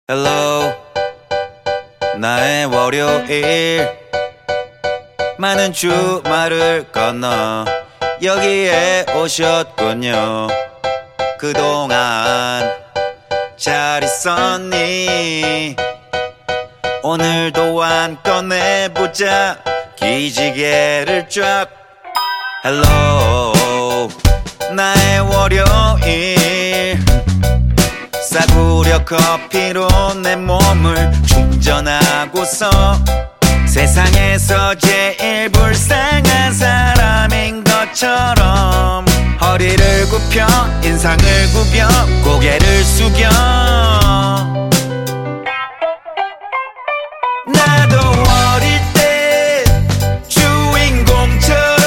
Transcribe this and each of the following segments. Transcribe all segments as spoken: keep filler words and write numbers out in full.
Hello 나의 월요일 많은 주말을 건너 여기에 오셨군요. 그동안 잘 있었니? 오늘도 안 꺼내보자 기지개를 쫙. Hello 나의 월요일 싸구려 커피로 내 몸을 충전하고서 세상에서 제일 불쌍한 사람인 것처럼 허리를 굽혀 인상을 구겨 고개를 숙여 나도 어릴 때 주인공처럼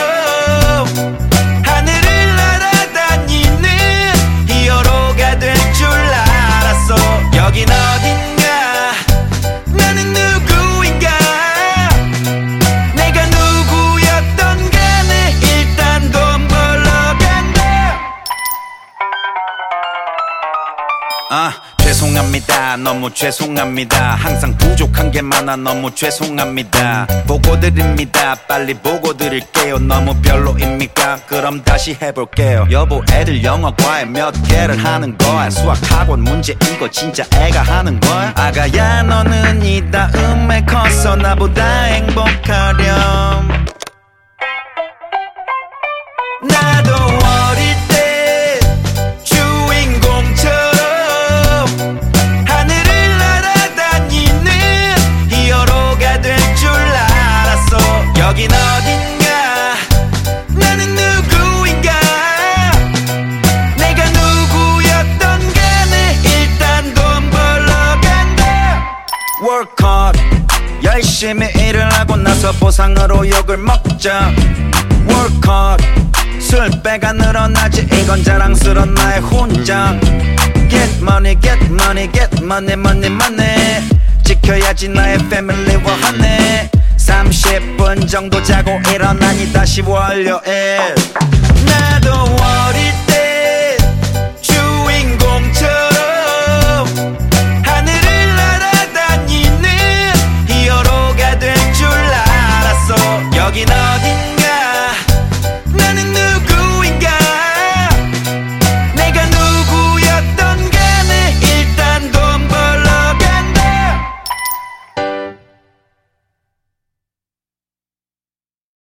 하늘을 날아다니는 히어로가 될 줄 알았어. 여긴 어딘가 나는 누구인가 내가 누구였던 간에 일단 돈 벌러 간다. 아 죄송합니다 너무 죄송합니다 항상 부족한 게 많아 너무 죄송합니다. 보고 드립니다 빨리 보고 드릴게요. 너무 별로입니까? 그럼 다시 해볼게요. 여보 애들 영어 과외 몇 개를 하는 거야? 수학학원 문제 이거 진짜 애가 하는 거야? 아가야 너는 이 다음에 커서 나보다 행복하렴. 나도 어릴 때 주인공처럼 하늘을 날아다니는 히어로가 될 줄 알았어. 여긴 어딘가 나는 누구인가 내가 누구였던 간에 일단 돈 벌러 간다. Work hard 열심히 일을 하고 나서 보상으로 욕을 먹자. Work hard 술 배가 늘어나지 이건 자랑스러운 나의 훈장. Get money get money get money money money 지켜야지 나의 패밀리와 하네. 삼십 분 정도 자고 일어나니 다시 월요일. 나도